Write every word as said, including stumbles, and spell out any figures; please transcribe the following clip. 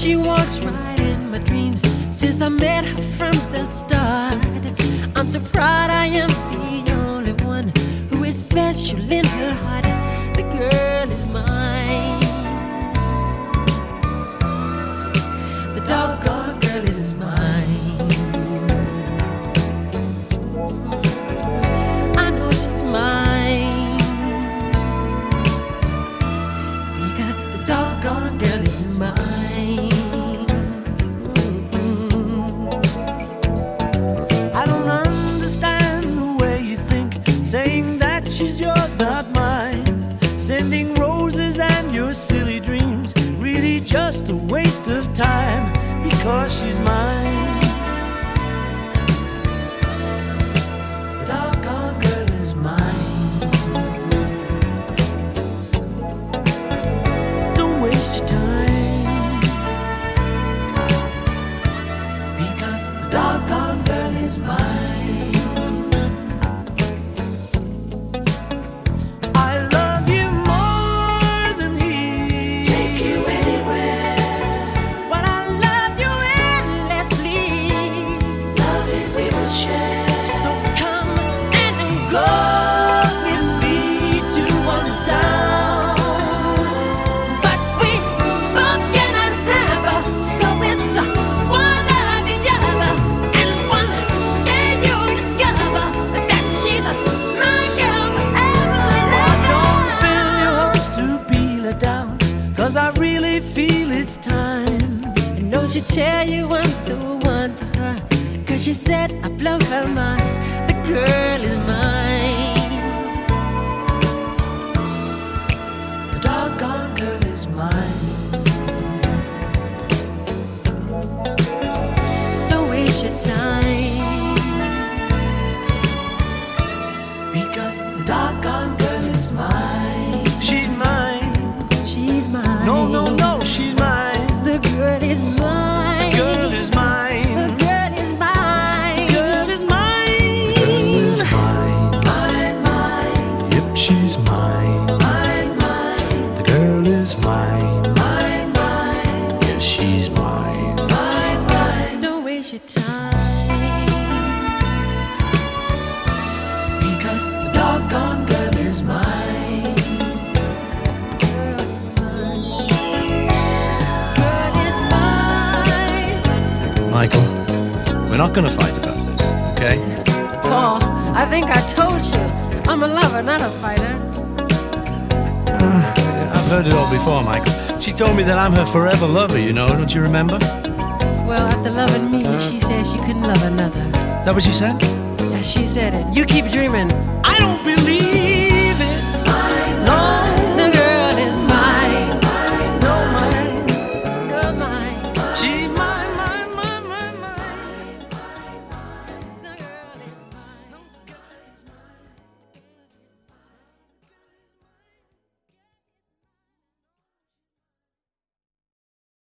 she walks right in my dreams since I met her from the start. I'm so proud I am the only one who is special in her heart. The girl is mine. The doggone girl is mine. I know she's mine because the doggone girl is mine. I don't understand the way you think, saying that she's yours, not mine. Sending roses and your silly dreams, really just a waste of time, because she's mine. The doggone girl is mine. Don't waste your time, because the doggone girl is mine. Cause I really feel it's time. I know she'll tell you I'm the one for her, cause she said I blow her mind. The girl is mine. The doggone girl is mine. Don't waste your time, because the doggone girl is mine. She's mine. She's mine. No, no, no, she's mine. The girl is mine. The girl is mine. The girl is mine. The girl is mine. The girl is mine. Mine, mine. Yep, she's mine. Mine, mine. The girl is mine. Mine, mine. Yes, she's mine. Mine, mine. Don't waste your time, because the doggone girl is mine. Michael, we're not going to fight about this, okay? Paul, I think I told you I'm a lover, not a fighter. I've heard it all before, Michael. She told me that I'm her forever lover, you know, don't you remember? Well, after loving me, she said she couldn't love another. Is that what she said? Yeah, she said it. You keep dreaming. I don't believe